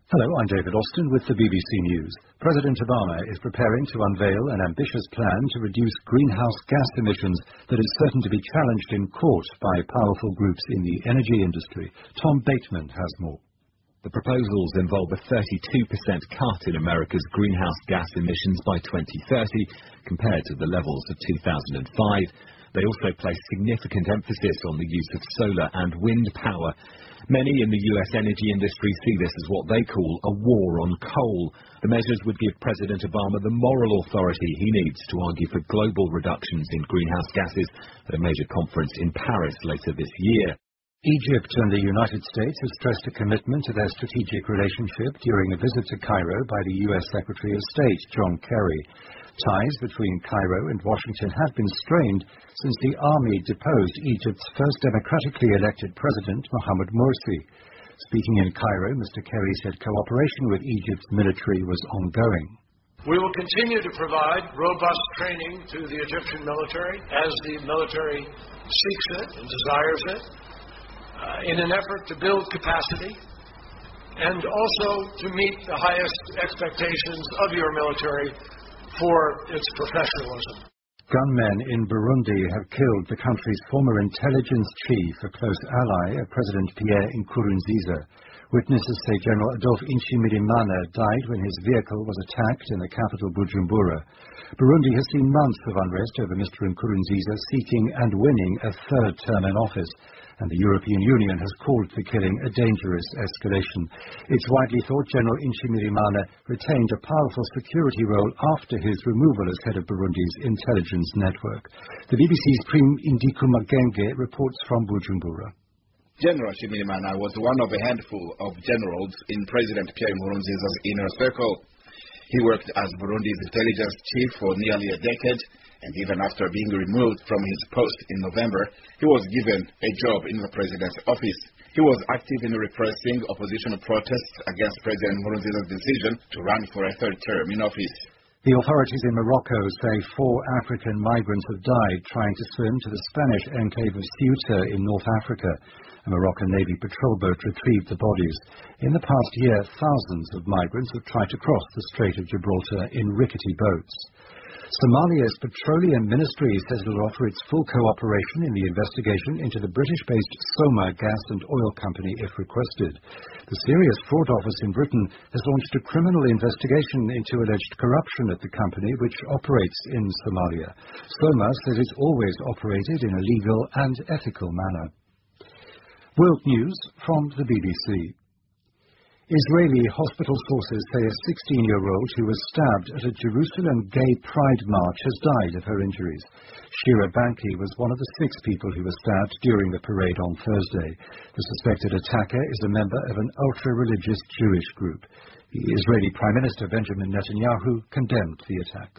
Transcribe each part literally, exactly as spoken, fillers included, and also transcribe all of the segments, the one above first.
Hello, I'm David Austin with the B B C News. President Obama is preparing to unveil an ambitious plan to reduce greenhouse gas emissions that is certain to be challenged in court by powerful groups in the energy industry. Tom Bateman has more. The proposals involve a thirty-two percent cut in America's greenhouse gas emissions by twenty thirty compared to the levels of two thousand five. They also place significant emphasis on the use of solar and wind power. Many in the U S energy industry see this as what they call a war on coal. The measures would give President Obama the moral authority he needs to argue for global reductions in greenhouse gases at a major conference in Paris later this year. Egypt and the United States have stressed a commitment to their strategic relationship during a visit to Cairo by the U S Secretary of State, John Kerry. Ties between Cairo and Washington have been strained since the army deposed Egypt's first democratically elected president, Mohamed Morsi. Speaking in Cairo, Mister Kerry said cooperation with Egypt's military was ongoing. We will continue to provide robust training to the Egyptian military as the military seeks it and desires it, uh, in an effort to build capacity and also to meet the highest expectations of your military for its professionalism. Gunmen in Burundi have killed the country's former intelligence chief, a close ally of President Pierre Nkurunziza. Witnesses say General Adolphe Nshimirimana died when his vehicle was attacked in the capital Bujumbura. Burundi has seen months of unrest over Mister Nkurunziza seeking and winning a third term in office, and the European Union has called the killing a dangerous escalation. It's widely thought General Nshimirimana retained a powerful security role after his removal as head of Burundi's intelligence network. The B B C's Prem Indikumagenge reports from Bujumbura. General Nshimirimana was one of a handful of generals in President Pierre Nkurunziza's inner circle. He worked as Burundi's intelligence chief for nearly a decade, and even after being removed from his post in November, he was given a job in the president's office. He was active in repressing opposition protests against President Nkurunziza's decision to run for a third term in office. The authorities in Morocco say four African migrants have died trying to swim to the Spanish enclave of Ceuta in North Africa. A Moroccan Navy patrol boat retrieved the bodies. In the past year, thousands of migrants have tried to cross the Strait of Gibraltar in rickety boats. Somalia's Petroleum Ministry says it will offer its full cooperation in the investigation into the British-based Soma gas and oil company if requested. The Serious Fraud Office in Britain has launched a criminal investigation into alleged corruption at the company, which operates in Somalia. Soma says it's always operated in a legal and ethical manner. World News from the B B C. Israeli hospital sources say a sixteen-year-old who was stabbed at a Jerusalem Gay Pride March has died of her injuries. Shira Banki was one of the six people who were stabbed during the parade on Thursday. The suspected attacker is a member of an ultra-religious Jewish group. The Israeli Prime Minister Benjamin Netanyahu condemned the attack.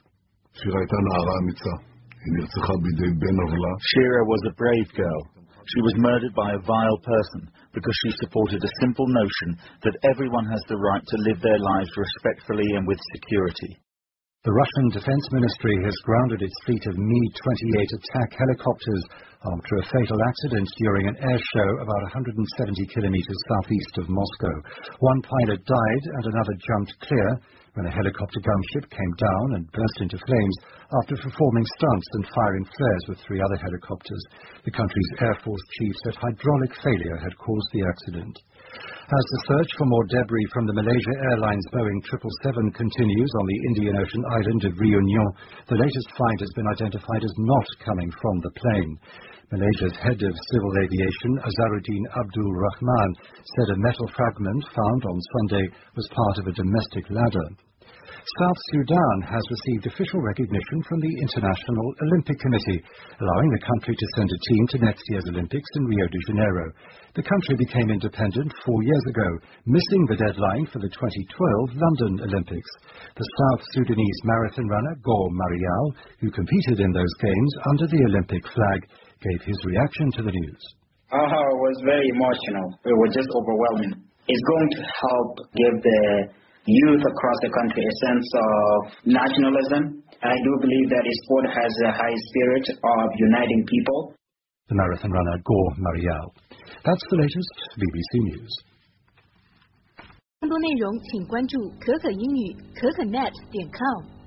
Shira was a brave girl. She was murdered by a vile person because she supported a simple notion that everyone has the right to live their lives respectfully and with security. The Russian Defense Ministry has grounded its fleet of Mi twenty-eight attack helicopters after a fatal accident during an air show about one hundred seventy kilometers southeast of Moscow. One pilot died and another jumped clear when a helicopter gunship came down and burst into flames after performing stunts and firing flares with three other helicopters. The country's Air Force chief said hydraulic failure had caused the accident. As the search for more debris from the Malaysia Airlines Boeing seven seventy-seven continues on the Indian Ocean island of Réunion, the latest find has been identified as not coming from the plane. Malaysia's head of civil aviation, Azharuddin Abdul Rahman, said a metal fragment found on Sunday was part of a domestic ladder. South Sudan has received official recognition from the International Olympic Committee, allowing the country to send a team to next year's Olympics in Rio de Janeiro. The country became independent four years ago, missing the deadline for the twenty twelve London Olympics. The South Sudanese marathon runner Gor Marial, who competed in those games under the Olympic flag, gave his reaction to the news. Uh, it was very emotional. It was just overwhelming. It's going to help give the youth across the country a sense of nationalism. I do believe that sport has a high spirit of uniting people. The marathon runner Gor Marial. That's the latest B B C News. 更多内容请关注可可英语可可 net 点 com。